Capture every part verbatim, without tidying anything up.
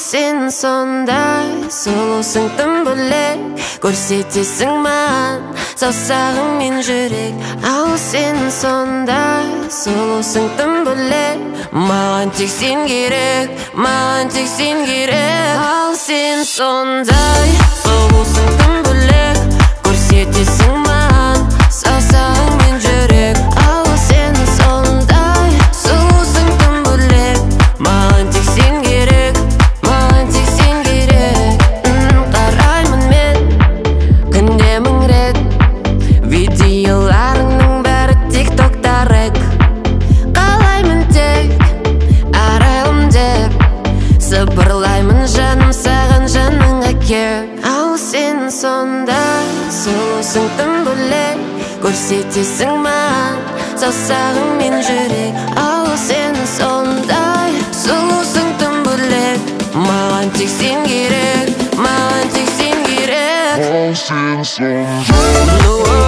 сен сондай сұлусың тым бөлек, көрсетесің маған саусағыңмен жүрек. Ау сен сондай сұлусың тым бөлек, маған тек сен керек, маған тек сен керек. Ау сен сондай сұлусың тым бөлек, көрсетесің маған саусағыңмен жүрек. Ау сен сондай сұлусың тым бөлек, маған тек сен керек, маған тек сен керек. Қараймын мен күнде мың рет, видеоларыңның бәрі тик-токта рэк. Қалаймын тек арайлым деп, сыбырлаймын жаным саған жаныңа кеп. Ау сен сондай сұлусың тым бөлек, көрсетесің маған саусағыңмен жүрек. Ау сен сондай сұлусың тым бөлек, маған тек сен керек, маған тек сен керек. Ау сен сондай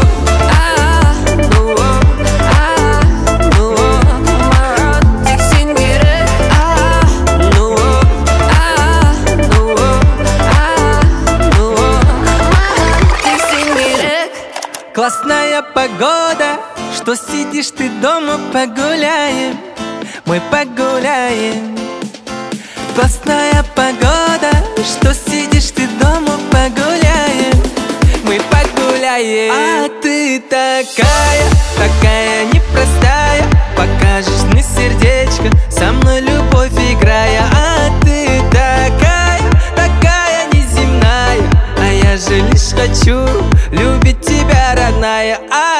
Классная погода, что сидишь ты дома, погуляем, мы погуляем. Классная погода, что сидишь ты дома, погуляем, мы погуляем. А ты такая, такая непростая, покажешь мне сердечко, со мной любовь играя. А ты такая, такая неземная, а я же лишь хочу любить тебя, родная.